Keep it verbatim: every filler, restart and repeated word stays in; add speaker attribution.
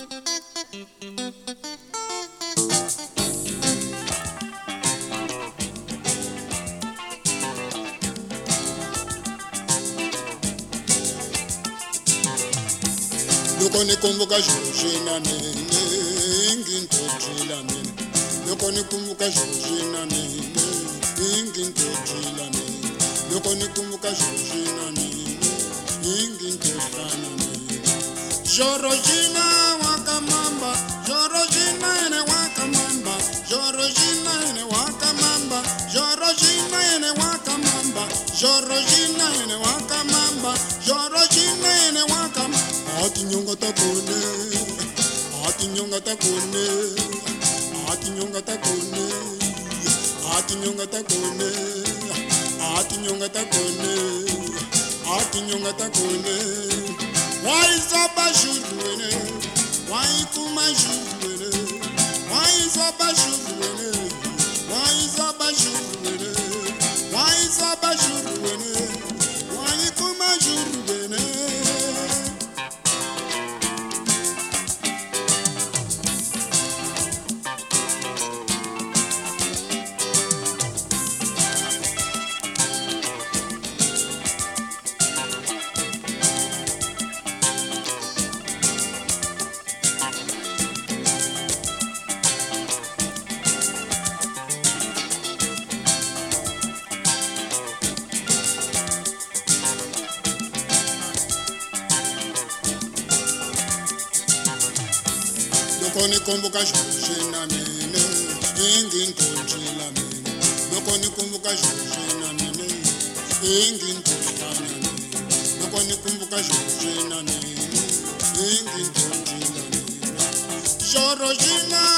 Speaker 1: Loko ni kumbuka Georgina nene, ingintotila nene. Loko ni kumbuka Georgina nene, ingintotila nene. Loko ni kumbuka Georgina nene, ingintotana nene. Georgina wakamamba, Georgina ene wakamamba, Georgina ene wakamamba, Georgina ene wakamamba, Georgina ene wakamamba, Georgina ene wakamamba. Ati nyonga takone, ati nyonga takone, ati nyonga takone, ati nyonga takone, ati nyonga takone, ati nyonga takone. Why so bashurwene? Why kuma shurwene? Why so bashurwene? Why so bashurwene? Why so bashurwene? Why kuma shurwene? Loko ni kumbuka Georgina nene, ingintotila nene. Loko ni kumbuka Georgina nene, ingintotana nene. Loko ni kumbuka Georgina nene, ingintotila nene. Georgina